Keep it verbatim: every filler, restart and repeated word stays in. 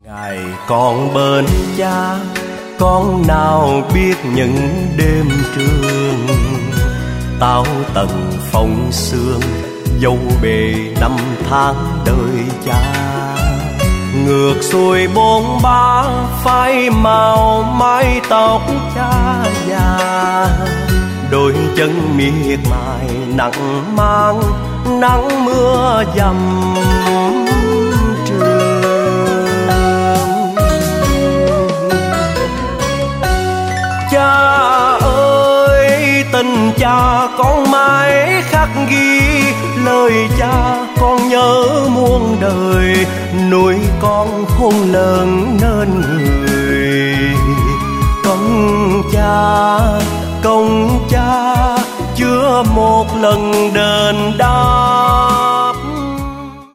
Ngày còn bên cha, con nào biết những đêm trường táo tận phong sương, dấu bề năm tháng đời cha. Ngược xuôi bốn ba phai màu mái tóc cha già, đôi chân miệt mài nặng mang nắng mưa dầm trường. Cha ơi tình cha con mãi khắc ghi, lời cha con nhớ muôn đời, nuôi con khôn lớn nên người. Công cha công cha chưa một lần đền đáp.